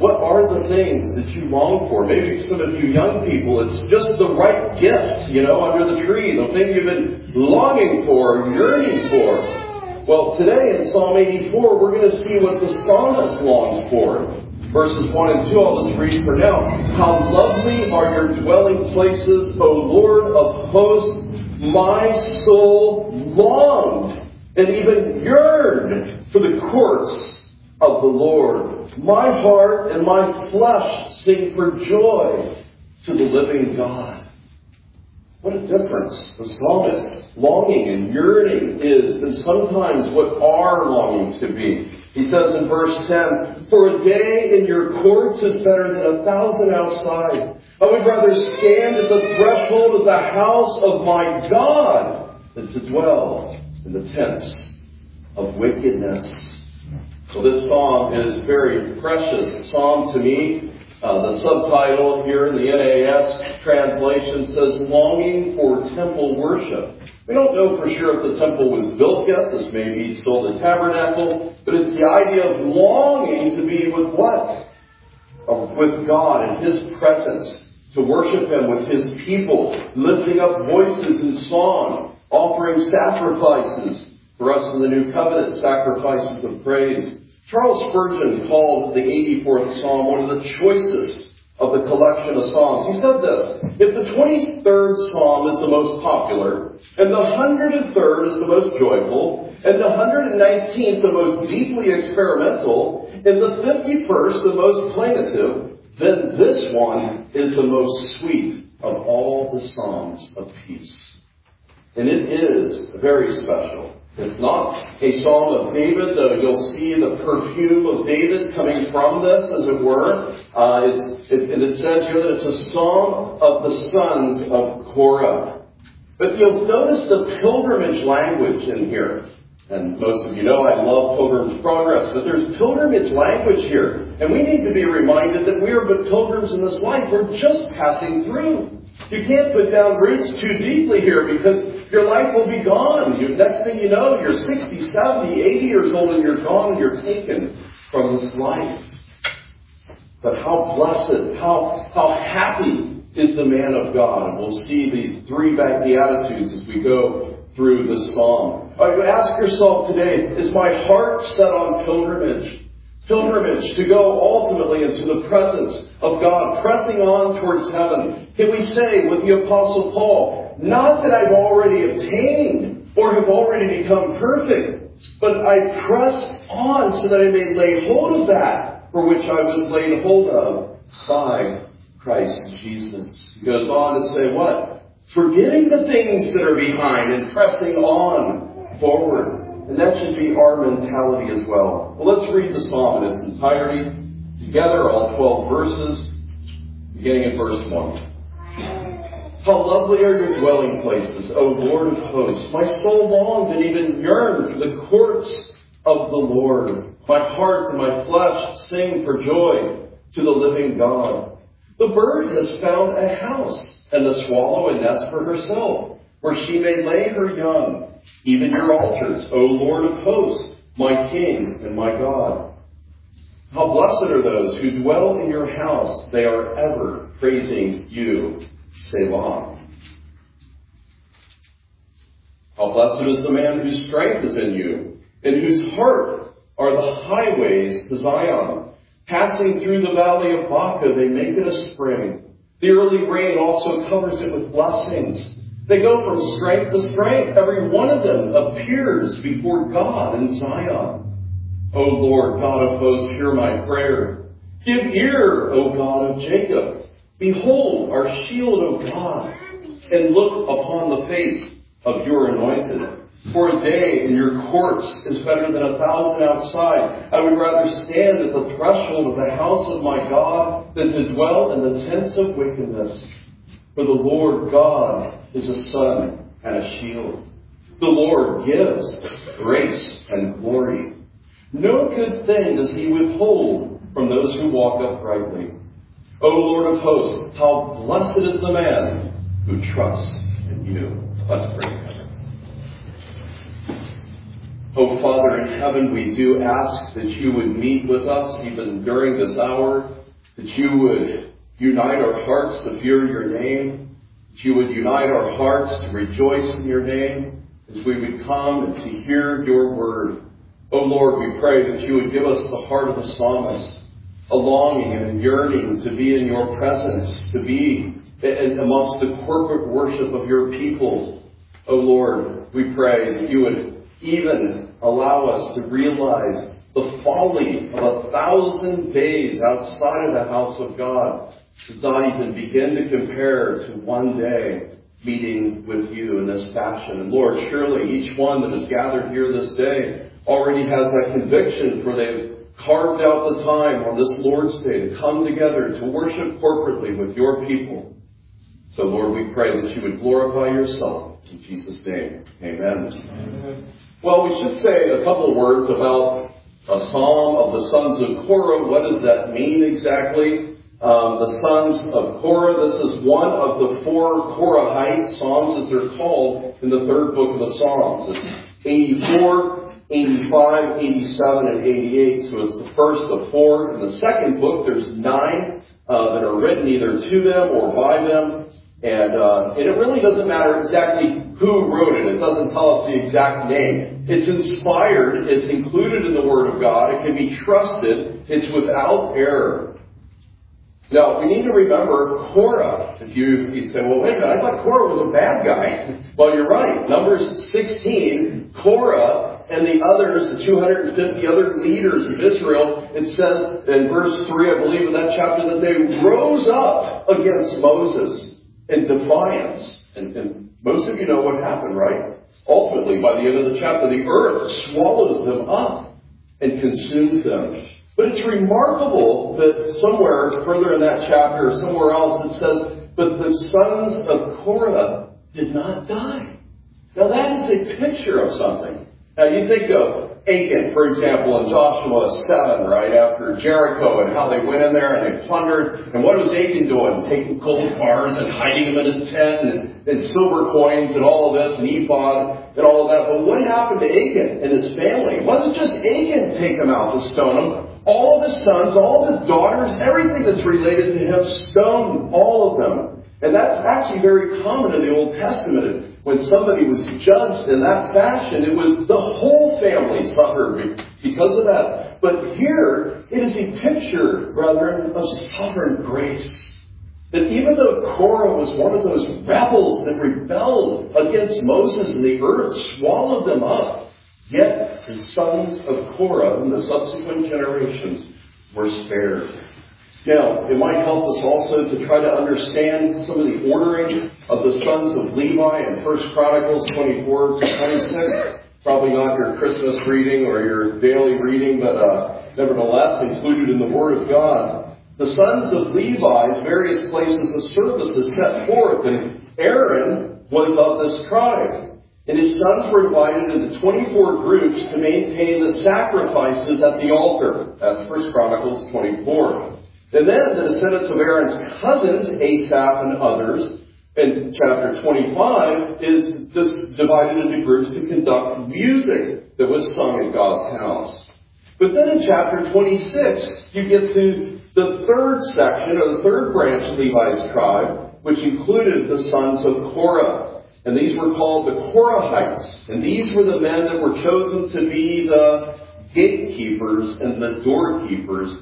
What are the things that you long for? Maybe some of you young people, it's just the right gift, under the tree, the thing you've been longing for, yearning for. Well, today in Psalm 84, we're going to see what the psalmist longs for. Verses 1 and 2, I'll just read for now. How lovely are your dwelling places, O Lord of hosts. My soul longed and even yearned for the courts of the Lord. My heart and my flesh sing for joy to the living God. What a difference the psalmist's longing and yearning is than sometimes what our longings could be. He says in verse 10, for a day in your courts is better than 1,000 outside. I would rather stand at the threshold of the house of my God than to dwell in the tents of wickedness. So this psalm is a very precious psalm to me. The subtitle here in the NAS translation says, longing for temple worship. We don't know for sure if the temple was built yet. This may be still the tabernacle. But it's the idea of longing to be with what? With God in His presence. To worship Him with His people. Lifting up voices in song. Offering sacrifices. For us in the New Covenant, sacrifices of praise. Charles Spurgeon called the 84th Psalm one of the choicest of the collection of Psalms. He said this, if the 23rd Psalm is the most popular, and the 103rd is the most joyful, and the 119th the most deeply experimental, and the 51st the most plaintive, then this one is the most sweet of all the Psalms of peace. And it is very special. It's not a psalm of David, though you'll see the perfume of David coming from this, as it were. And it says here that it's a psalm of the sons of Korah. But you'll notice the pilgrimage language in here. And most of you know I love Pilgrim's Progress, but there's pilgrimage language here. And we need to be reminded that we are but pilgrims in this life. We're just passing through. You can't put down roots too deeply here because your life will be gone. Next thing you know, you're 60, 70, 80 years old and you're gone and you're taken from this life. But how blessed, how happy is the man of God. And we'll see these three Beatitudes as we go through this psalm. Ask yourself today, is my heart set on pilgrimage? Pilgrimage to go ultimately into the presence of God, pressing on towards heaven. Can we say with the Apostle Paul, not that I've already obtained or have already become perfect, but I press on so that I may lay hold of that for which I was laid hold of by Christ Jesus. He goes on to say what? Forgetting the things that are behind and pressing on forward. And that should be our mentality as well. Well, let's read the psalm in its entirety together, all 12 verses, beginning in verse 1. How lovely are your dwelling places, O Lord of hosts. My soul longed and even yearned for the courts of the Lord. My heart and my flesh sing for joy to the living God. The bird has found a house, and the swallow a nest for herself, where she may lay her young. Even your altars, O Lord of hosts, my King and my God. How blessed are those who dwell in your house. They are ever praising you. Selah. How blessed is the man whose strength is in you, and whose heart are the highways to Zion. Passing through the valley of Baca, they make it a spring. The early rain also covers it with blessings. They go from strength to strength. Every one of them appears before God in Zion. O Lord, God of hosts, hear my prayer. Give ear, O God of Jacob. Behold our shield, O God, and look upon the face of your anointed. For a day in your courts is better than 1,000 outside. I would rather stand at the threshold of the house of my God than to dwell in the tents of wickedness. For the Lord God is a sun and a shield. The Lord gives grace and glory. No good thing does He withhold from those who walk uprightly. O Lord of hosts, how blessed is the man who trusts in you. Let's pray. Oh, Father in heaven, we do ask that you would meet with us even during this hour, that you would unite our hearts to fear your name, that you would unite our hearts to rejoice in your name as we would come and to hear your word. Oh, Lord, we pray that you would give us the heart of the psalmist, a longing and a yearning to be in your presence, to be amongst the corporate worship of your people. Oh, Lord, we pray that you would even allow us to realize the folly of 1,000 days outside of the house of God does not even begin to compare to one day meeting with you in this fashion. And Lord, surely each one that is gathered here this day already has that conviction, for they've carved out the time on this Lord's Day to come together to worship corporately with your people. So Lord, we pray that you would glorify yourself. In Jesus' name, amen. Amen. Well, we should say a couple of words about a psalm of the sons of Korah. What does that mean exactly? The sons of Korah, this is one of the 4 Korahite psalms, as they're called in the 3rd book of the Psalms. It's 84, 85, 87, and 88. So it's the first of 4. In the 2nd book, there's 9 that are written either to them or by them. And it really doesn't matter exactly who wrote it. It doesn't tell us the exact name. It's inspired. It's included in the Word of God. It can be trusted. It's without error. Now, we need to remember Korah. If you say, well, wait a minute, I thought Korah was a bad guy. Well, you're right. Numbers 16, Korah and the others, the 250 other leaders of Israel, it says in verse 3, I believe, in that chapter, that they rose up against Moses in defiance. And most of you know what happened, right? Ultimately, by the end of the chapter, the earth swallows them up and consumes them. But it's remarkable that somewhere further in that chapter, or somewhere else, it says, but the sons of Korah did not die. Now that is a picture of something. Now you think of Achan, for example, in Joshua 7, right after Jericho, and how they went in there and they plundered. And what was Achan doing? Taking gold bars and hiding them in his tent, and silver coins and all of this, and ephod and all of that. But what happened to Achan and his family? It wasn't just Achan take them out to stone him. All of his sons, all of his daughters, everything that's related to him, stoned all of them. And that's actually very common in the Old Testament. When somebody was judged in that fashion, it was the whole family suffered because of that. But here, it is a picture, brethren, of sovereign grace. That even though Korah was one of those rebels that rebelled against Moses and the earth swallowed them up, yet the sons of Korah in the subsequent generations were spared. Now, it might help us also to try to understand some of the ordering of the sons of Levi in 1 Chronicles 24 to 26. Probably not your Christmas reading or your daily reading, but nevertheless included in the Word of God. The sons of Levi's various places of service is set forth, and Aaron was of this tribe. And his sons were divided into 24 groups to maintain the sacrifices at the altar. That's 1 Chronicles 24. And then the descendants of Aaron's cousins, Asaph and others, in chapter 25, is divided into groups to conduct music that was sung at God's house. But then in chapter 26, you get to the 3rd section, or the 3rd branch of Levi's tribe, which included the sons of Korah. And these were called the Korahites. And these were the men that were chosen to be the gatekeepers and the doorkeepers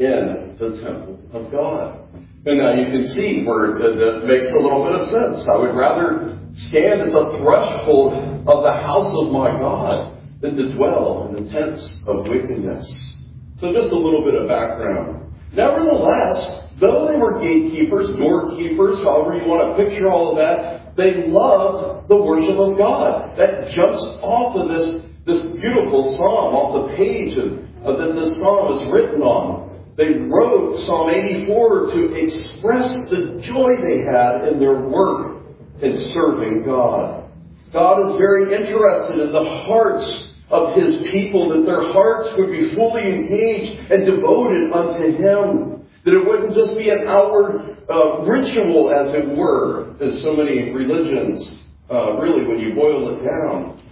in the temple of God. And now you can see where that makes a little bit of sense. I would rather stand at the threshold of the house of my God than to dwell in the tents of wickedness. So just a little bit of background. Nevertheless, though they were gatekeepers, doorkeepers, however you want to picture all of that, they loved the worship of God. That jumps off of this beautiful psalm, off the page that this psalm is written on. They wrote Psalm 84 to express the joy they had in their work in serving God. God is very interested in the hearts of His people, that their hearts would be fully engaged and devoted unto Him. That it wouldn't just be an outward ritual, as it were, as so many religions, really, when you boil it down.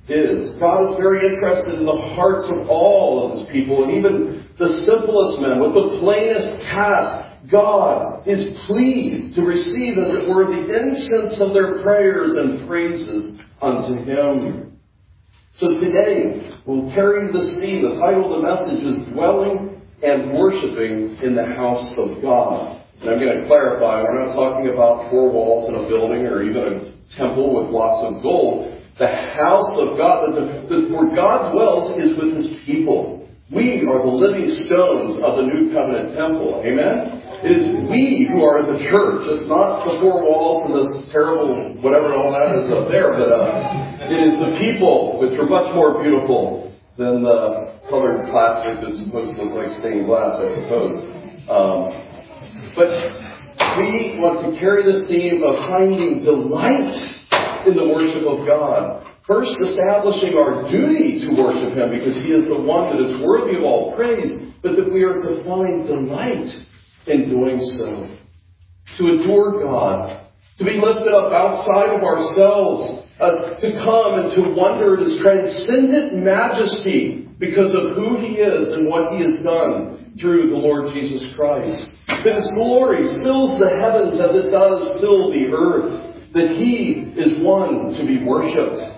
is. God is very interested in the hearts of all of His people, and even the simplest men with the plainest task. God is pleased to receive, as it were, the incense of their prayers and praises unto Him. So today, we'll carry this theme. The title of the message is Dwelling and Worshiping in the House of God. And I'm going to clarify, we're not talking about four walls in a building or even a temple with lots of gold. The house of God, where God dwells, is with His people. We are the living stones of the New Covenant temple. Amen? It is we who are the church. It's not the four walls and this terrible whatever all that is up there, but it is the people, which are much more beautiful than the colored plastic that's supposed to look like stained glass, I suppose. But we want to carry this theme of finding delight in the worship of God. First, establishing our duty to worship Him because He is the one that is worthy of all praise, but that we are to find delight in doing so. To adore God, to be lifted up outside of ourselves, to come and to wonder at His transcendent majesty because of who He is and what He has done through the Lord Jesus Christ. That His glory fills the heavens as it does fill the earth. That He is one to be worshipped.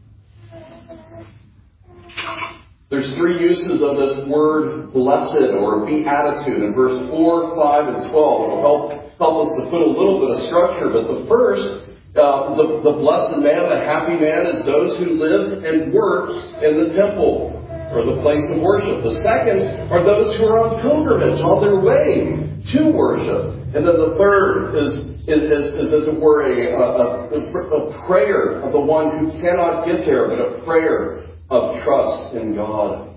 There's three uses of this word blessed or beatitude in verse 4, 5, and 12. It'll help us to put a little bit of structure. But the first, the blessed man, the happy man, is those who live and work in the temple or the place of worship. The second are those who are on pilgrimage, on their way to worship. And then the third is as it were, a prayer of the one who cannot get there, but a prayer of trust in God.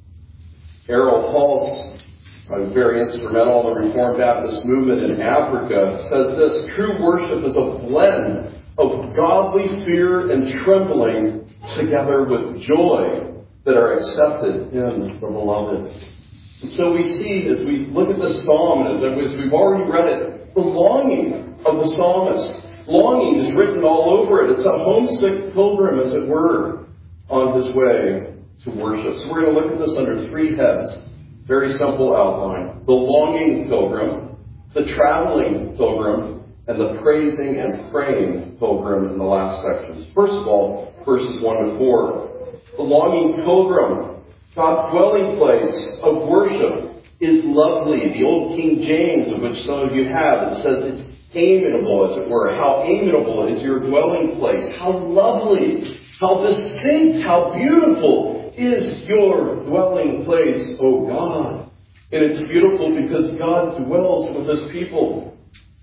Errol Hals, very instrumental in the Reformed Baptist movement in Africa, says this: true worship is a blend of godly fear and trembling together with joy that are accepted in the Beloved. And so we see, as we look at this psalm, and as we've already read it, the longing of the psalmist. Longing is written all over it. It's a homesick pilgrim, as it were, on his way to worship. So we're going to look at this under three heads. Very simple outline. The longing pilgrim, the traveling pilgrim, and the praising and praying pilgrim in the last sections. First of all, verses 1 to 4. The longing pilgrim, God's dwelling place of worship, is lovely. The old King James, of which some of you have, it says it's amiable, as it were. How amiable is your dwelling place? How lovely, how distinct, how beautiful is your dwelling place, O God. And it's beautiful because God dwells with His people.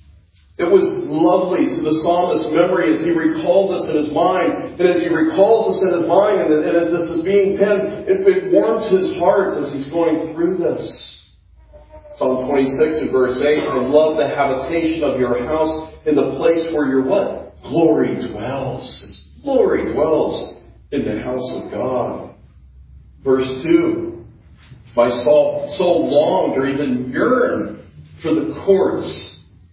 It was lovely to the psalmist's memory as he recalled this in his mind. And as he recalls this in his mind, and as this is being penned, it warms his heart as he's going through this. Psalm 26 and verse 8, I love the habitation of your house in the place where your what? Glory dwells. Its glory dwells in the house of God. Verse 2, my soul longed or even yearned for the courts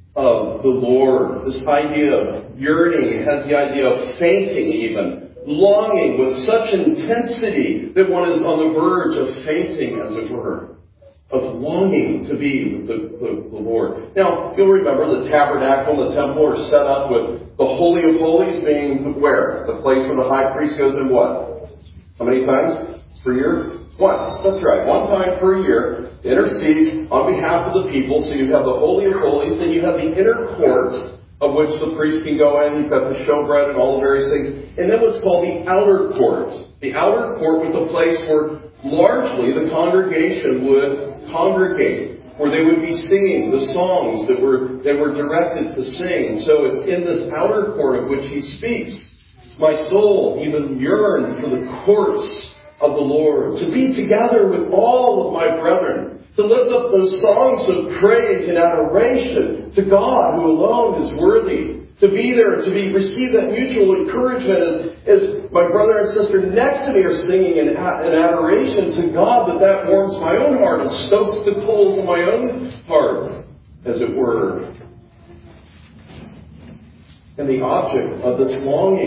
of the Lord. This idea of yearning, it has the idea of fainting even. Longing with such intensity that one is on the verge of fainting, as it were. Of longing to be with the Lord. Now, you'll remember the tabernacle and the temple are set up with the Holy of Holies being where? The place where the high priest goes in what? How many times per year? Once. That's right. One time per year. Intercede on behalf of the people. So you have the Holy of Holies. Then you have the inner court of which the priest can go in. You've got the showbread and all the various things. And then what's called the outer court. The outer court was a place where largely the congregation would congregate, where they would be singing the songs that they were directed to sing. So it's in this outer court of which he speaks. My soul even yearned for the courts of the Lord, to be together with all of my brethren, to lift up those songs of praise and adoration to God who alone is worthy. To be there, to receive that mutual encouragement as my brother and sister next to me are singing in adoration to God, that warms my own heart and stokes the coals in my own heart, as it were. And the object of this longing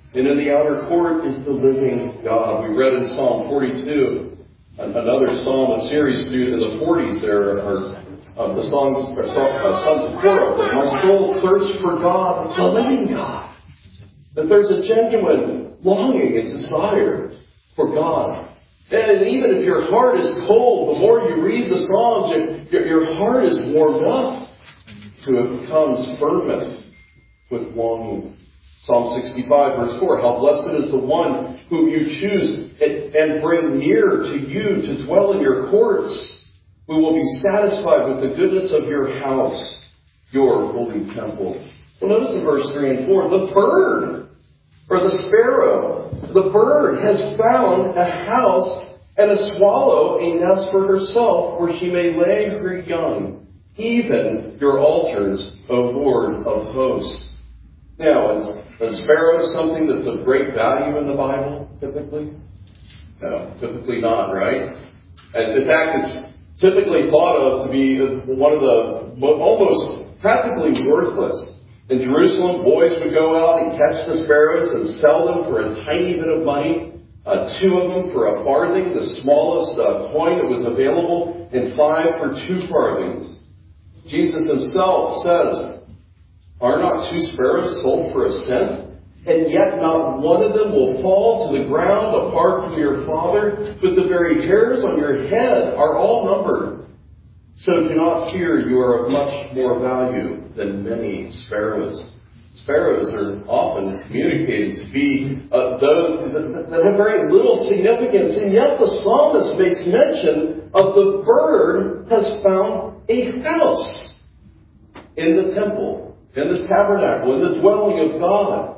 And in the outer court is the living God. We read in Psalm 42, another psalm, a series through in the 40s there are the sons of Korah. My soul thirsts for God, the living God. That there's a genuine longing and desire for God. And even if your heart is cold, the more you read the Psalms, your heart is warmed up to it becomes fervent with longing. Psalm 65 verse 4, how blessed is the one whom you choose and bring near to you to dwell in your courts, who will be satisfied with the goodness of your house, your holy temple. Well, notice in verse 3 and 4, the bird, or the sparrow, the bird has found a house, and a swallow a nest for herself, where she may lay her young, even your altars, O Lord of hosts. Now, is a sparrow something that's of great value in the Bible, typically? No, typically not, right? And in fact, it's typically thought of to be one of the almost practically worthless. In Jerusalem, boys would go out and catch the sparrows and sell them for a tiny bit of money. 2 of them for a farthing, the smallest coin that was available, and 5 for 2 farthings. Jesus himself says, are not 2 sparrows sold for a cent? And yet not one of them will fall to the ground apart from your Father, but the very hairs on your head are all numbered. So do not fear, you are of much more value than many sparrows. Sparrows are often communicated to be those that have very little significance, and yet the psalmist makes mention of the bird has found a house in the temple, in the tabernacle, in the dwelling of God.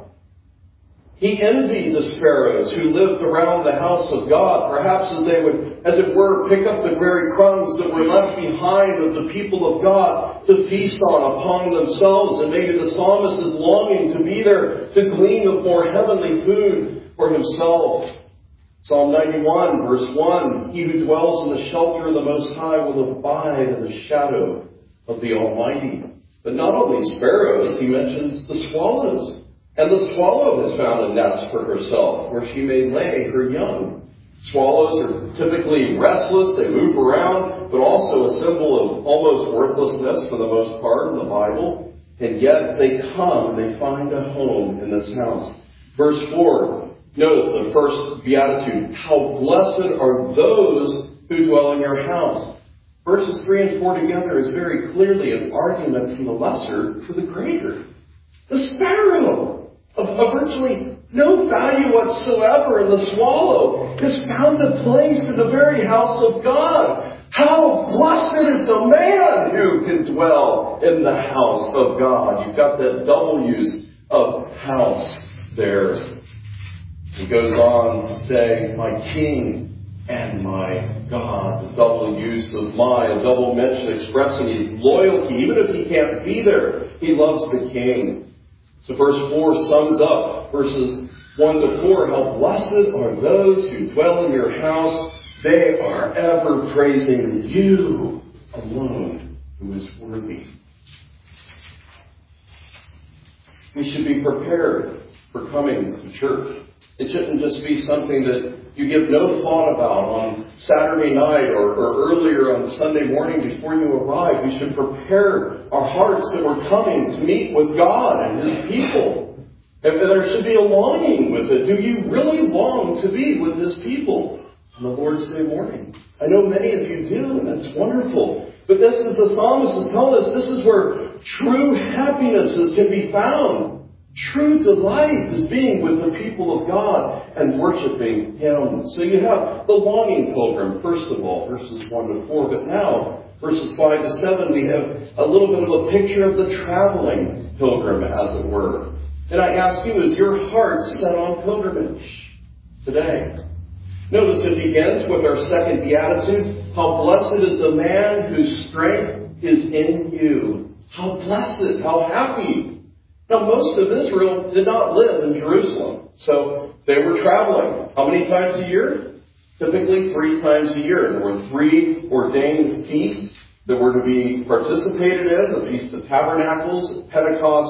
He envied the sparrows who lived around the house of God, perhaps as they would, as it were, pick up the very crumbs that were left behind of the people of God to feast on upon themselves. And maybe the psalmist is longing to be there to glean of more heavenly food for himself. Psalm 91, verse 1, he who dwells in the shelter of the Most High will abide in the shadow of the Almighty. But not only sparrows, he mentions the swallows. And the swallow has found a nest for herself, where she may lay her young. Swallows are typically restless, they move around, but also a symbol of almost worthlessness for the most part in the Bible. And yet they come and they find a home in this house. Verse 4, notice the first beatitude. How blessed are those who dwell in your house. Verses 3 and 4 together is very clearly an argument from the lesser to the greater. The sparrow, of virtually no value whatsoever, and the swallow has found a place in the very house of God. How blessed is the man who can dwell in the house of God. You've got that double use of house there. He goes on to say, my King and my God. The double use of my, a double mention expressing his loyalty. Even if he can't be there, he loves the King. So verse 4 sums up verses 1 to 4. How blessed are those who dwell in your house. They are ever praising you alone, who is worthy. We should be prepared for coming to church. It shouldn't just be something that you give no thought about on Saturday night or earlier on Sunday morning before you arrive. We should prepare our hearts that we're coming to meet with God and His people. And there should be a longing with it. Do you really long to be with His people on the Lord's Day morning? I know many of you do, and that's wonderful. But this is the psalmist is telling us, this is where true happinesses can be found. True delight is being with the people of God and worshiping Him. So you have the longing pilgrim, first of all, verses 1 to 4. But now, verses 5 to 7, we have a little bit of a picture of the traveling pilgrim, as it were. And I ask you, is your heart set on pilgrimage today? Notice it begins with our second beatitude. How blessed is the man whose strength is in you. How blessed, how happy. Now, most of Israel did not live in Jerusalem, so they were traveling. How many times a year? Typically 3 times a year. There were 3 ordained feasts that were to be participated in, the Feast of Tabernacles, Pentecost,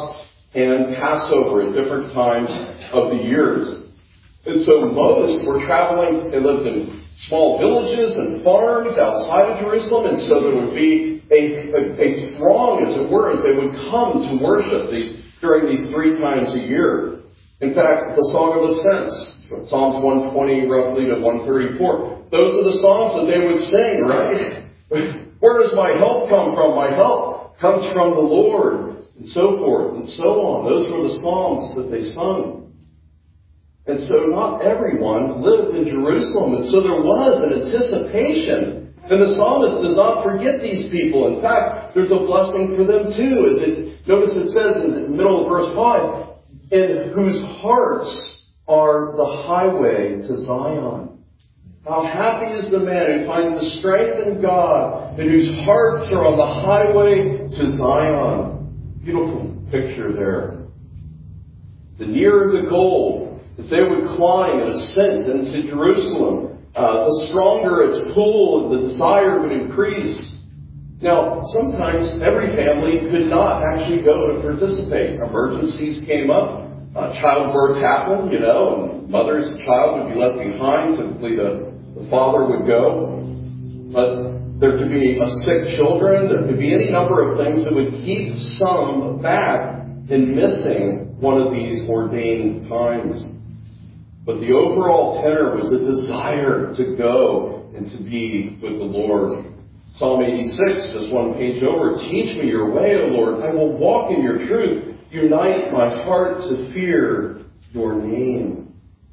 and Passover at different times of the years. And so most were traveling. They lived in small villages and farms outside of Jerusalem, and so there would be a throng, as it were, as they would come to worship during these 3 times a year. In fact, the Song of Ascents, Psalms 120 roughly to 134, those are the songs that they would sing, right? Where does my help come from? My help comes from the Lord, and so forth and so on. Those were the songs that they sung. And so not everyone lived in Jerusalem, and so there was an anticipation. And the psalmist does not forget these people. In fact, there's a blessing for them too. Notice it says in the middle of verse 5, in whose hearts are the highway to Zion. How happy is the man who finds the strength in God, and whose hearts are on the highway to Zion. Beautiful picture there. The nearer the goal, as they would climb and ascend into Jerusalem, the stronger its pull and the desire would increase. Now, sometimes every family could not actually go to participate. Emergencies came up. Childbirth happened, and mother's child would be left behind. Typically the father would go. But there could be sick children. There could be any number of things that would keep some back in missing one of these ordained times. But the overall tenor was a desire to go and to be with the Lord. Psalm 86, just one page over, teach me your way, O Lord. I will walk in your truth. Unite my heart to fear your name.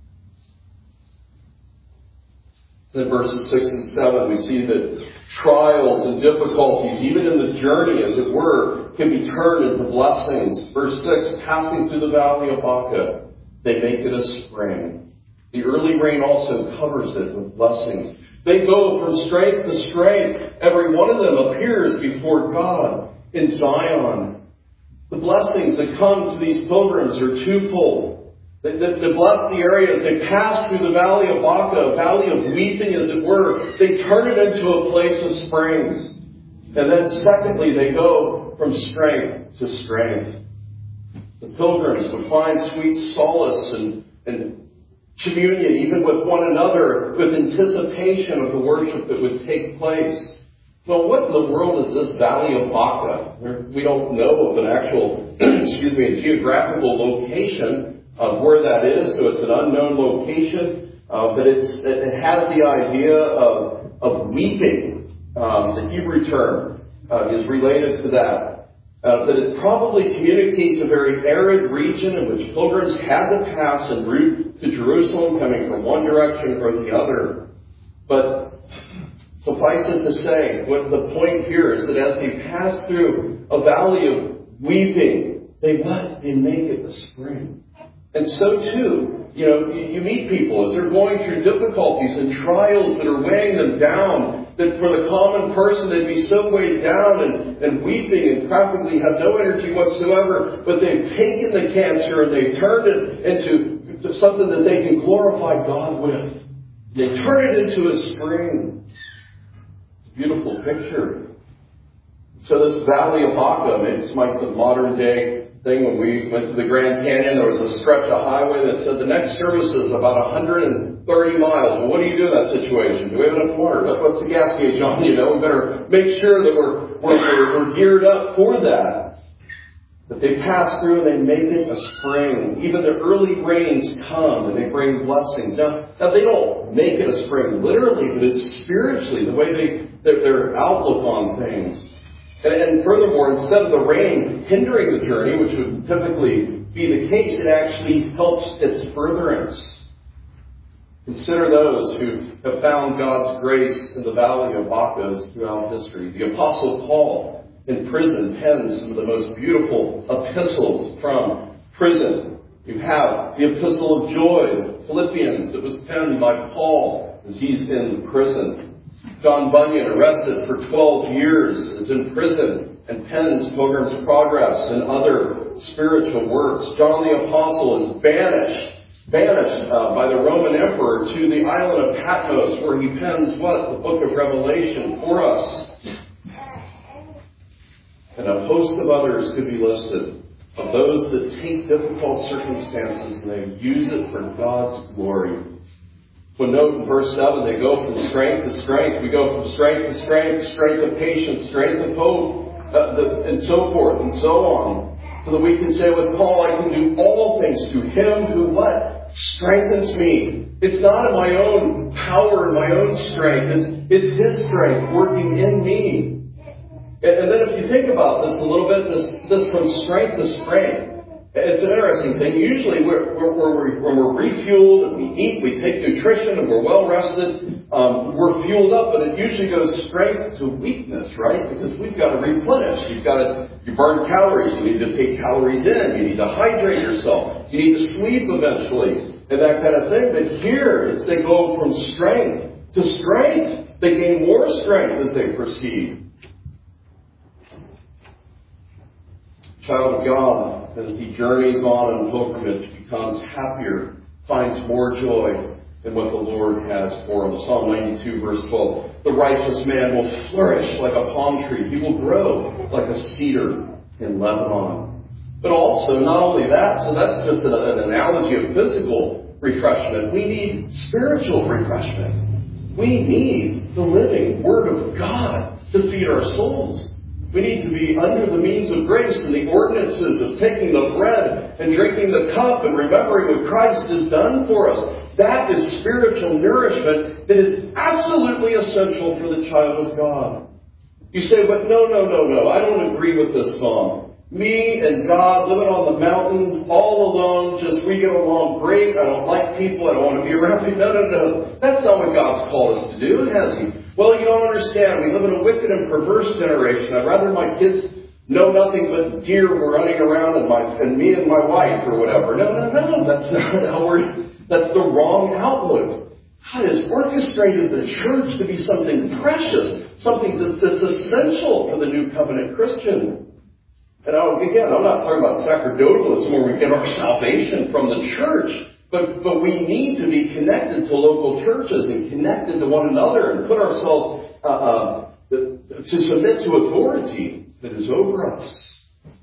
Then verses 6 and 7, we see that trials and difficulties, even in the journey, as it were, can be turned into blessings. Verse 6, passing through the valley of Baca, they make it a spring. The early rain also covers it with blessings. They go from strength to strength. Every one of them appears before God in Zion. The blessings that come to these pilgrims are twofold. They bless the area as they pass through the valley of Baca, a valley of weeping, as it were. They turn it into a place of springs. And then secondly, they go from strength to strength. The pilgrims would find sweet solace and communion, even with one another, with anticipation of the worship that would take place. Well, what in the world is this Valley of Baca? We don't know of an actual, a geographical location of where that is, so it's an unknown location, but it has the idea of weeping. The Hebrew term is related to that. But it probably communicates a very arid region in which pilgrims had to pass en route to Jerusalem, coming from one direction or the other. But suffice it to say, what the point here is that as they pass through a valley of weeping, they make it a spring. And so too, you meet people as they're going through difficulties and trials that are weighing them down, that for the common person they'd be so weighed down and weeping and practically have no energy whatsoever, but they've taken the cancer and they've turned it into something that they can glorify God with. They turn it into a spring. It's a beautiful picture. So this Valley of Baca, it's like the modern day thing. When we went to the Grand Canyon, there was a stretch of highway that said the next service is about 130 miles. Well, what do you do in that situation? Do we have enough water? What's the gas gauge on? We better make sure that we're geared up for that. But they pass through and they make it a spring. Even the early rains come and they bring blessings. Now they don't make it a spring literally, but it's spiritually, the way their outlook on things. And furthermore, instead of the rain hindering the journey, which would typically be the case, it actually helps its furtherance. Consider those who have found God's grace in the valley of Baca throughout history. The Apostle Paul, in prison, pens some of the most beautiful epistles from prison. You have the Epistle of Joy, Philippians, that was penned by Paul as he's in prison. John Bunyan, arrested for 12 years, is in prison and pens Pilgrim's Progress and other spiritual works. John the Apostle is banished by the Roman Emperor to the island of Patmos, where he pens what? The book of Revelation for us. And a host of others could be listed. of those that take difficult circumstances and they use it for God's glory. We'll note in verse 7, they go from strength to strength. We go from strength to strength, strength of patience, strength of hope, and so forth and so on. So that we can say with Paul, I can do all things through Him who what? Strengthens me. It's not in my own power and my own strength. It's His strength working in me. And then if you think about this a little bit, this from strength to strength, it's an interesting thing. Usually when we're refueled and we eat, we take nutrition and we're well rested, we're fueled up, but it usually goes strength to weakness, right? Because we've got to replenish. You burn calories. You need to take calories in. You need to hydrate yourself. You need to sleep eventually and that kind of thing. But here, they go from strength to strength. They gain more strength as they proceed. Child of God, as he journeys on in pilgrimage, becomes happier, finds more joy in what the Lord has for him. Psalm 92, verse 12. The righteous man will flourish like a palm tree. He will grow like a cedar in Lebanon. But also, not only that, so that's just an analogy of physical refreshment. We need spiritual refreshment. We need the living Word of God to feed our souls. We need to be under the means of grace and the ordinances of taking the bread and drinking the cup and remembering what Christ has done for us. That is spiritual nourishment that is absolutely essential for the child of God. You say, but no, I don't agree with this song. Me and God living on the mountain, all alone, we get along great. I don't like people. I don't want to be around people. No. That's not what God's called us to do, has He? Well, you don't understand. We live in a wicked and perverse generation. I'd rather my kids know nothing but deer running around and me and my wife or whatever. No. That's not how that's the wrong outlook. God has orchestrated the church to be something precious, something that's essential for the new covenant Christian. And again, I'm not talking about sacerdotalism where we get our salvation from the church. But we need to be connected to local churches and connected to one another and put ourselves to submit to authority that is over us.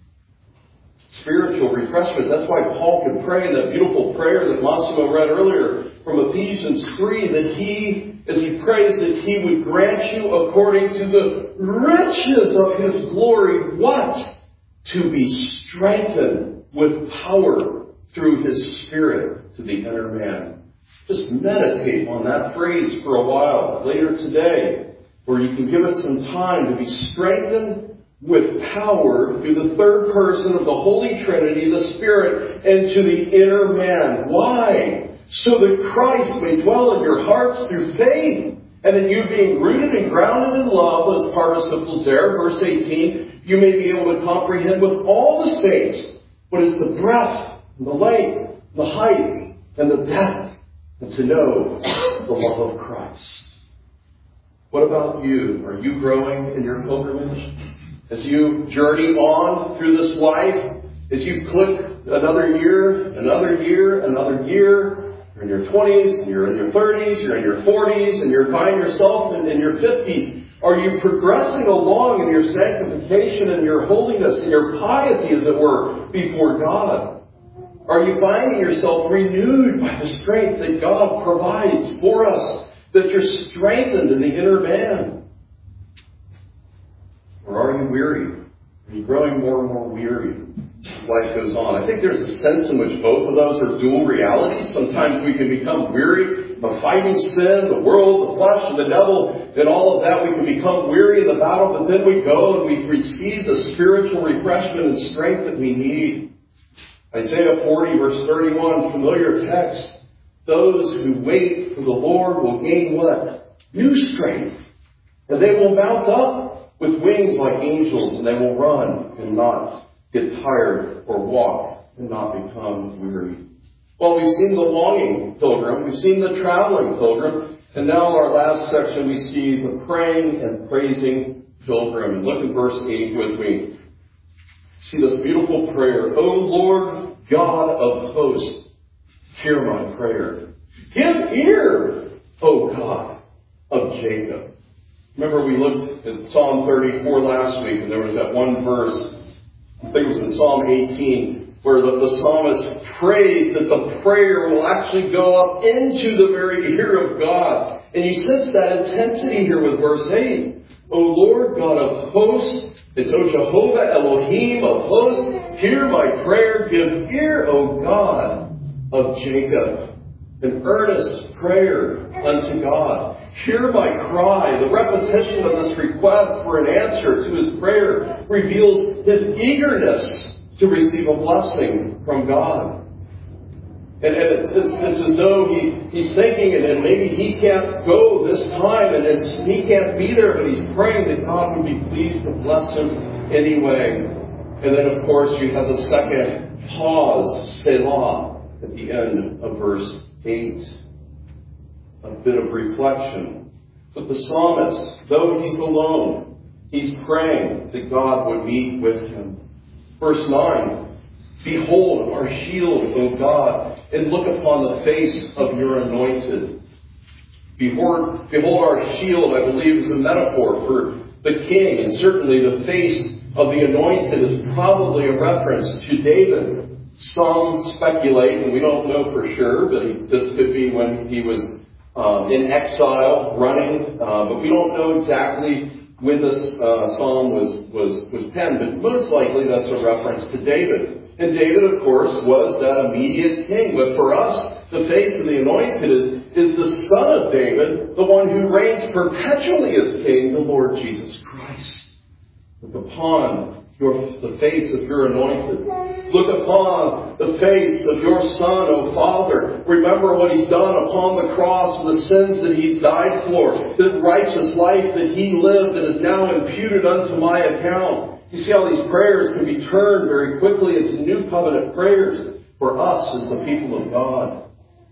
Spiritual refreshment. That's why Paul could pray in that beautiful prayer that Massimo read earlier from Ephesians 3, that he, as he prays, that he would grant you according to the riches of His glory, what? To be strengthened with power through His Spirit to the inner man. Just meditate on that phrase for a while later today, where you can give it some time to be strengthened with power through the third person of the Holy Trinity, the Spirit, and to the inner man. Why? So that Christ may dwell in your hearts through faith, and that you, being rooted and grounded in love, those participles there, verse 18, you may be able to comprehend with all the saints what is the breadth, and the length, the height, and the depth, and to know the love of Christ. What about you? Are you growing in your pilgrimage? As you journey on through this life, as you click another year, you're in your 20s, you're in your 30s, you're in your 40s, and you find yourself in your 50s. Are you progressing along in your sanctification and your holiness and your piety, as it were, before God? Are you finding yourself renewed by the strength that God provides for us? That you're strengthened in the inner man? Or are you weary? Are you growing more and more weary as life goes on? I think there's a sense in which both of those are dual realities. Sometimes we can become weary of fighting sin, the world, the flesh, and the devil, and all of that. We can become weary in the battle, but then we go and we receive the spiritual refreshment and strength that we need. Isaiah 40, verse 31, familiar text. Those who wait for the Lord will gain what? New strength. And they will mount up with wings like angels, and they will run and not get tired, or walk and not become weary. Well, we've seen the longing pilgrim, we've seen the traveling pilgrim, and now in our last section we see the praying and praising pilgrim. Look at verse 8 with me. See this beautiful prayer. O Lord God of hosts, hear my prayer. Give ear, O God of Jacob. Remember we looked at Psalm 34 last week, and there was that one verse I think it was in Psalm 18, where the psalmist prays that the prayer will actually go up into the very ear of God. And you sense that intensity here with verse 8. O Lord God of hosts, it's O Jehovah Elohim of hosts, hear my prayer, give ear, O God of Jacob. An earnest prayer unto God. Hear my cry. The repetition of this request for an answer to his prayer reveals his eagerness to receive a blessing from God. And it's as though he's thinking, and maybe he can't go this time, and he can't be there, but he's praying that God would be pleased to bless him anyway. And then, of course, you have the second pause, Selah, at the end of verse 8. A bit of reflection. But the psalmist, though he's alone, he's praying that God would meet with him. Verse 9. Behold our shield, O God, and look upon the face of your anointed. Behold our shield, I believe, is a metaphor for the king, and certainly the face of the anointed is probably a reference to David. Some speculate, and we don't know for sure, but this could be when he was in exile, running, but we don't know exactly when this psalm was penned, but most likely that's a reference to David. And David, of course, was that immediate king. But for us, the face of the anointed is the Son of David, the one who reigns perpetually as king, the Lord Jesus Christ. Look upon the face of your anointed. Look upon the face of your Son, O Father. Remember what he's done upon the cross, the sins that he's died for, the righteous life that he lived and is now imputed unto my account. You see how these prayers can be turned very quickly into new covenant prayers for us as the people of God.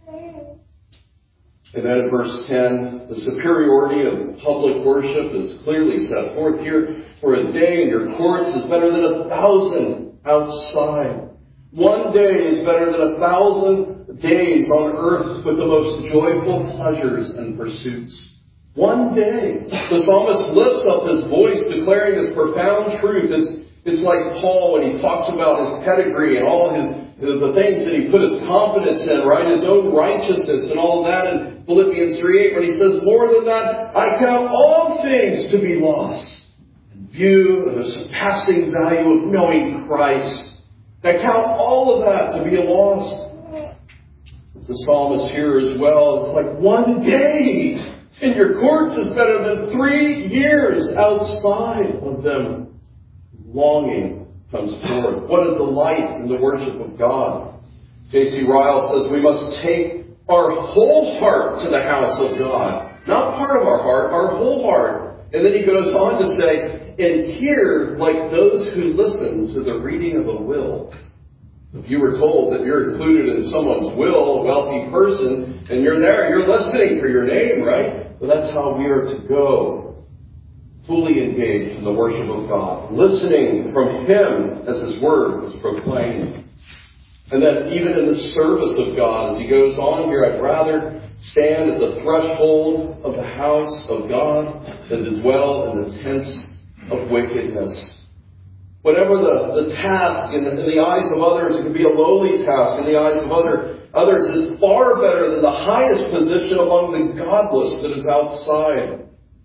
And then in verse 10, the superiority of public worship is clearly set forth here. For a day in your courts is better than 1,000 outside. One day is better than 1,000 days on earth with the most joyful pleasures and pursuits. One day. The psalmist lifts up his voice declaring this profound truth. It's like Paul when he talks about his pedigree and all the things that he put his confidence in, right? His own righteousness and all of that in Philippians 3:8, when he says, more than that, I count all things to be lost in view of the surpassing value of knowing Christ. I count all of that to be a loss. But the psalmist here as well, it's like one day in your courts is better than 3 years outside of them. Longing comes forth. What a delight in the worship of God. J.C. Ryle says we must take our whole heart to the house of God. Not part of our heart, our whole heart. And then he goes on to say, and hear like those who listen to the reading of a will. If you were told that you're included in someone's will, a wealthy person, and you're there, you're listening for your name, right? Well, that's how we are to go. Fully engaged in the worship of God. Listening from Him as His Word is proclaimed. And then even in the service of God, as he goes on here, I'd rather stand at the threshold of the house of God than to dwell in the tents of wickedness. Whatever the task in the eyes of others, it could be a lowly task in the eyes of others, is far better than the highest position among the godless that is outside.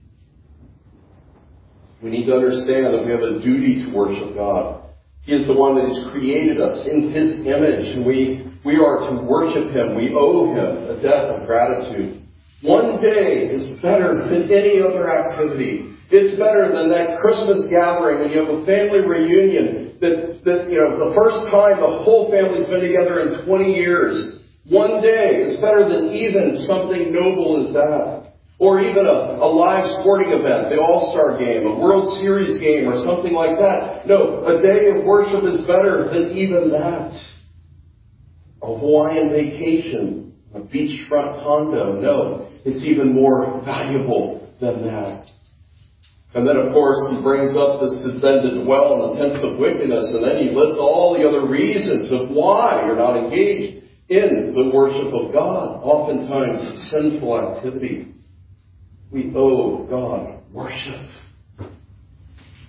We need to understand that we have a duty to worship God. He is the one that has created us in His image, and we are to worship Him. We owe Him a debt of gratitude. One day is better than any other activity. It's better than that Christmas gathering when you have a family reunion that the first time the whole family's been together in 20 years. One day is better than even something noble as that. Or even a live sporting event, the All-Star game, a World Series game, or something like that. No, a day of worship is better than even that. A Hawaiian vacation, a beachfront condo. No, it's even more valuable than that. And then, of course, he brings up this then to dwell in the tents of wickedness, and then he lists all the other reasons of why you're not engaged in the worship of God. Oftentimes, it's sinful activity. We owe God worship.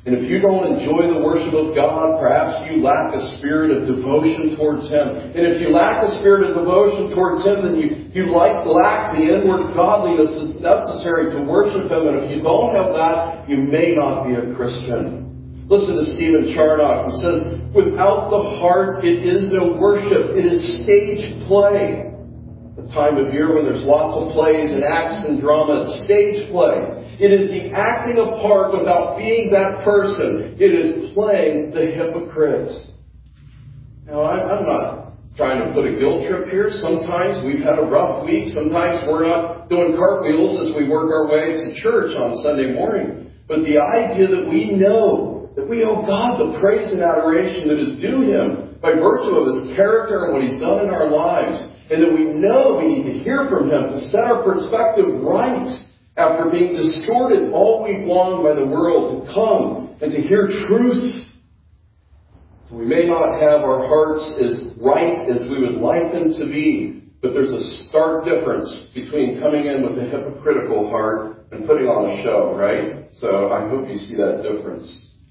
And if you don't enjoy the worship of God, perhaps you lack a spirit of devotion towards Him. And if you lack a spirit of devotion towards Him, then you lack the inward godliness that's necessary to worship Him. And if you don't have that, you may not be a Christian. Listen to Stephen Charnock. He says, without the heart, it is no worship. It is stage play. The time of year when there's lots of plays and acts and drama, it's stage play. It is the acting a part without being that person. It is playing the hypocrite. Now, I'm not trying to put a guilt trip here. Sometimes we've had a rough week. Sometimes we're not doing cartwheels as we work our way to church on Sunday morning. But the idea that we know that we owe God the praise and adoration that is due Him by virtue of His character and what He's done in our lives, and that we know we need to hear from Him to set our perspective right after being distorted all week long by the world, to come and to hear truth. So we may not have our hearts as right as we would like them to be, but there's a stark difference between coming in with a hypocritical heart and putting on a show, right? So I hope you see that difference.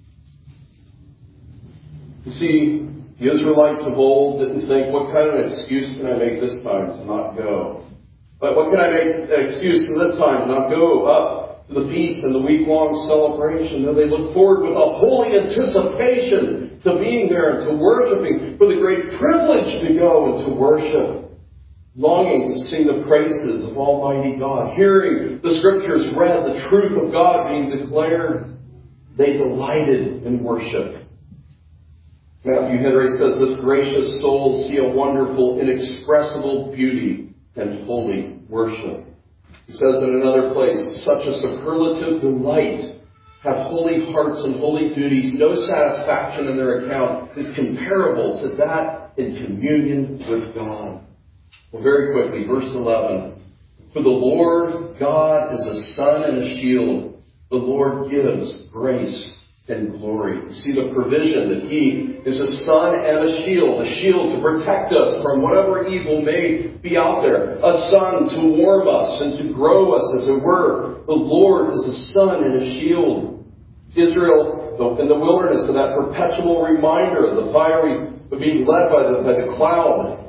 You see, the Israelites of old didn't think, what kind of excuse can I make this time to not go? But what can I make an excuse for this time to not go up to the feast and the week-long celebration? No, they look forward with a holy anticipation to being there and to worshiping, for the great privilege to go and to worship, longing to sing the praises of Almighty God, hearing the Scriptures read, the truth of God being declared. They delighted in worship. Matthew Henry says, this gracious soul see a wonderful, inexpressible beauty and holy worship. He says in another place, such a superlative delight have holy hearts and holy duties. No satisfaction in their account is comparable to that in communion with God. Well, very quickly, verse 11. For the Lord God is a sun and a shield. The Lord gives grace and glory. You see the provision that He is a sun and a shield to protect us from whatever evil may be out there, a sun to warm us and to grow us, as it were. The Lord is a sun and a shield. Israel in the wilderness, of that perpetual reminder of the fiery, of being led by the cloud.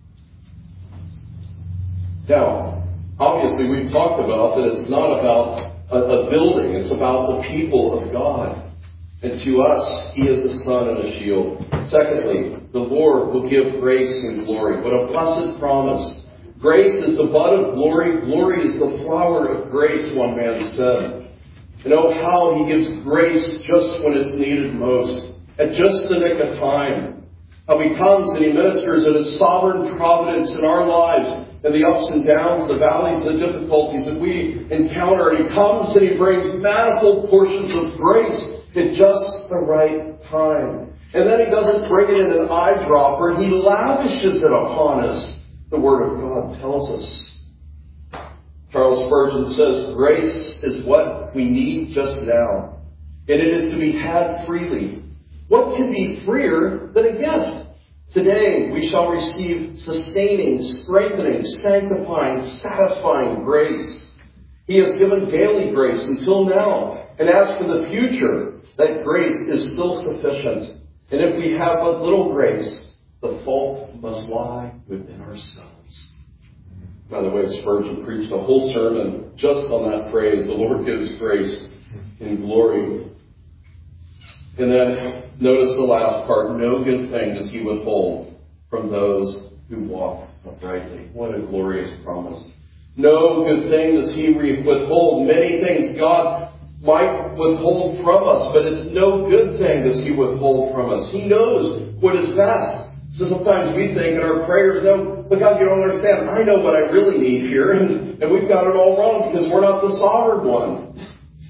Now, obviously, we've talked about that it's not about a building; it's about the people of God. And to us, He is a sun and a shield. Secondly, the Lord will give grace and glory. What a blessed promise. Grace is the bud of glory. Glory is the flower of grace, one man said. And oh, how He gives grace just when it's needed most, at just the nick of time. How He comes and He ministers in His sovereign providence in our lives, and the ups and downs, the valleys, the difficulties that we encounter. And He comes and He brings manifold portions of grace at just the right time. And then He doesn't bring it in an eyedropper. He lavishes it upon us. The Word of God tells us. Charles Spurgeon says, grace is what we need just now, and it is to be had freely. What can be freer than a gift? Today we shall receive sustaining, strengthening, sanctifying, satisfying grace. He has given daily grace until now. And as for the future, that grace is still sufficient. And if we have but little grace, the fault must lie within ourselves. By the way, Spurgeon preached a whole sermon just on that phrase, the Lord gives grace and glory. And then notice the last part, no good thing does He withhold from those who walk uprightly. What a glorious promise. No good thing does He withhold. Many things God might withhold from us, but it's no good thing does He withhold from us. He knows what is best. So sometimes we think in our prayers, no, but God, you don't understand. I know what I really need here, and we've got it all wrong because we're not the sovereign one.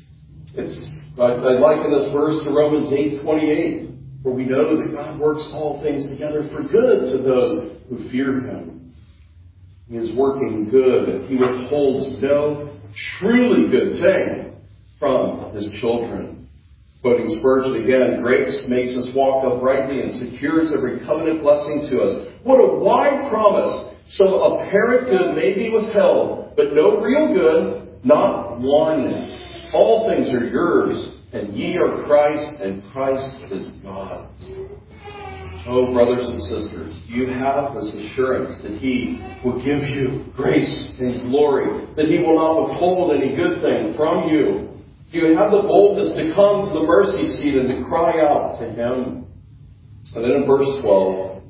I liken this verse to Romans 8:28, where we know that God works all things together for good to those who fear Him. He is working good. He withholds no truly good thing from His children. Quoting Spurgeon again, grace makes us walk uprightly and secures every covenant blessing to us. What a wide promise! So apparent good may be withheld, but no real good, not one. All things are yours and ye are Christ, and Christ is God. Oh, brothers and sisters, you have this assurance that He will give you grace and glory, that He will not withhold any good thing from you. You have the boldness to come to the mercy seat and to cry out to Him. And then in verse 12,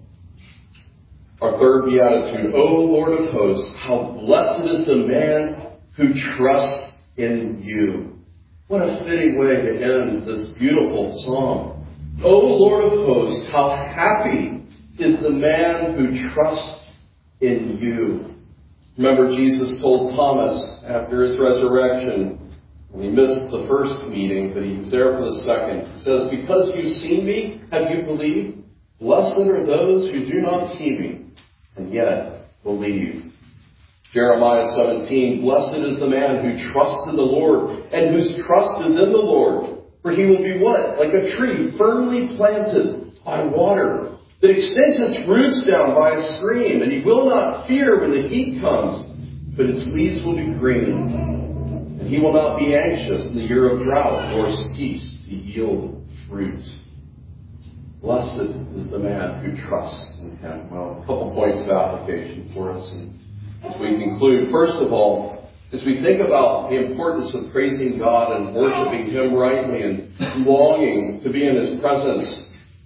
our third beatitude, O Lord of hosts, how blessed is the man who trusts in you. What a fitting way to end this beautiful psalm. O Lord of hosts, how happy is the man who trusts in you. Remember, Jesus told Thomas after His resurrection, when He missed the first meeting, but He was there for the second. He says, because you've seen me, have you believed? Blessed are those who do not see me, and yet believe. Jeremiah 17, blessed is the man who trusts in the Lord, and whose trust is in the Lord. For he will be what? Like a tree firmly planted by water, that extends its roots down by a stream, and he will not fear when the heat comes, but its leaves will be green. And he will not be anxious in the year of drought, nor cease to yield fruit. Blessed is the man who trusts in Him. Well, a couple points of application for us as we conclude. First of all, as we think about the importance of praising God and worshiping Him rightly and longing to be in His presence,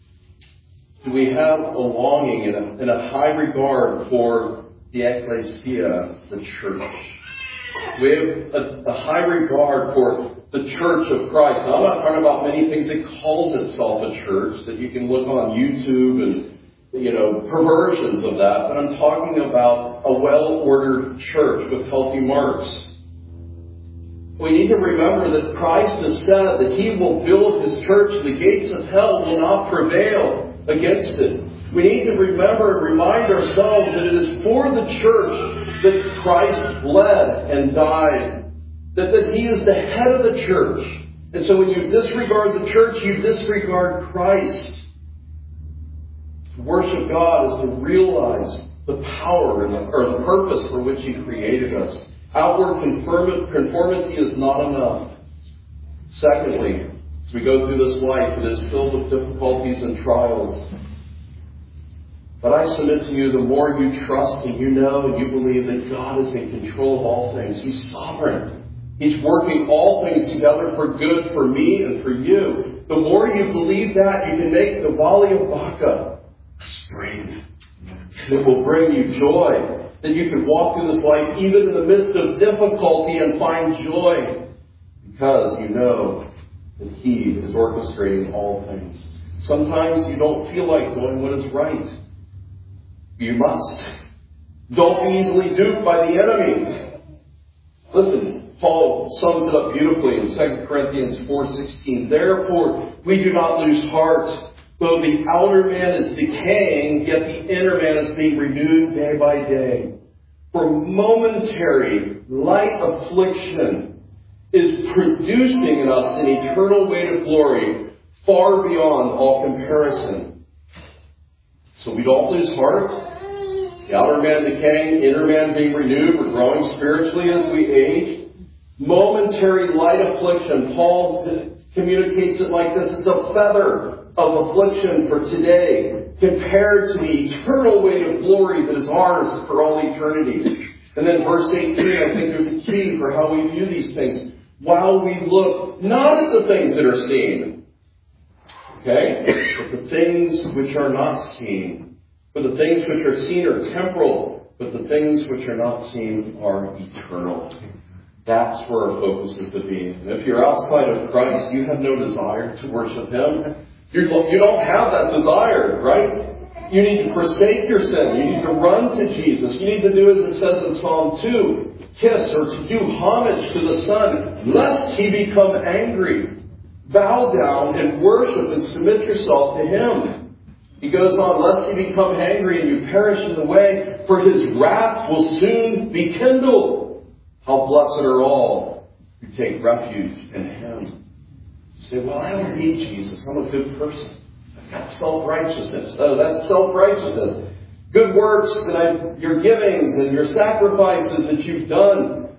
do we have a longing and a high regard for the ecclesia, the church? We have a high regard for the church of Christ. Now, I'm not talking about many things that calls itself a church that you can look on YouTube and, perversions of that. But I'm talking about a well-ordered church with healthy marks. We need to remember that Christ has said that He will build His church and the gates of hell will not prevail against it. We need to remember and remind ourselves that it is for the church that Christ bled and died. That He is the head of the church. And so when you disregard the church, you disregard Christ. To worship God is to realize the power or the purpose for which He created us. Outward conformity is not enough. Secondly, as we go through this life, it is filled with difficulties and trials. But I submit to you, the more you trust and you know and you believe that God is in control of all things. He's sovereign. He's working all things together for good for me and for you. The more you believe that, you can make the Valley of Baca a spring. It will bring you joy. That you can walk through this life even in the midst of difficulty and find joy. Because you know that He is orchestrating all things. Sometimes you don't feel like doing what is right. You must. Don't be easily duped by the enemy. Listen, Paul sums it up beautifully in 2 Corinthians 4:16. Therefore, we do not lose heart. Though the outer man is decaying, yet the inner man is being renewed day by day. For momentary light affliction is producing in us an eternal weight of glory far beyond all comparison. So we don't lose heart. The outer man decaying, inner man being renewed. We're growing spiritually as we age. Momentary light affliction. Paul communicates it like this. It's a feather of affliction for today compared to the eternal weight of glory that is ours for all eternity. And then verse 18, I think there's a key for how we view these things. While we look not at the things that are seen, okay, but the things which are not seen. For the things which are seen are temporal, but the things which are not seen are eternal. That's where our focus is to be. And if you're outside of Christ, you have no desire to worship Him. You don't have that desire, right? You need to forsake your sin. You need to run to Jesus. You need to do as it says in Psalm 2, kiss or to do homage to the Son, lest He become angry. Bow down and worship and submit yourself to Him. He goes on, lest He become angry and you perish in the way, for His wrath will soon be kindled. How blessed are all who take refuge in Him. You say, well, I don't need Jesus. I'm a good person. I've got self-righteousness. Oh, that's self-righteousness. Good works and your givings and your sacrifices that you've done.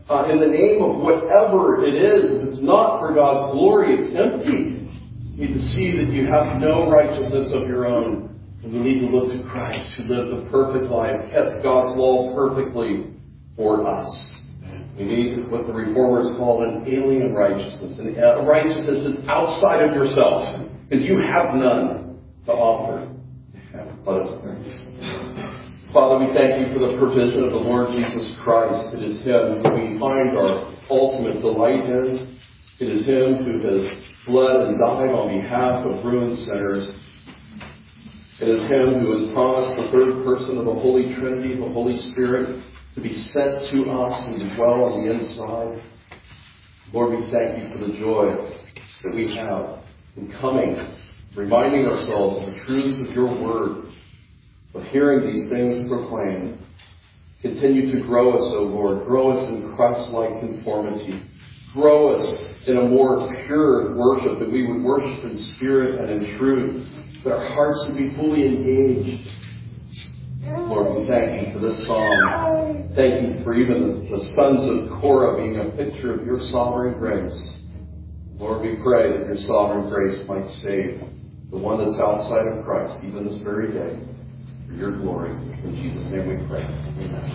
in the name of whatever it is. If it's not for God's glory, it's empty. You need to see that you have no righteousness of your own. And you need to look to Christ, who lived a perfect life, kept God's law perfectly for us. You need what the Reformers call an alien righteousness, a righteousness that's outside of yourself, because you have none to offer. Let us pray. Father, we thank you for the provision of the Lord Jesus Christ. It is Him who we find our ultimate delight in. It is Him who has bled and died on behalf of ruined sinners. It is Him who has promised the third person of the Holy Trinity, the Holy Spirit, to be sent to us and to dwell on the inside. Lord, we thank you for the joy that we have in coming, reminding ourselves of the truths of your word, of hearing these things proclaimed. Continue to grow us, O Lord. Grow us in Christ-like conformity. Grow us in a more pure worship, that we would worship in spirit and in truth, that our hearts would be fully engaged. Lord, we thank you for this psalm. Thank you for even the sons of Korah being a picture of your sovereign grace. Lord, we pray that your sovereign grace might save the one that's outside of Christ, even this very day, for your glory. In Jesus' name we pray. Amen.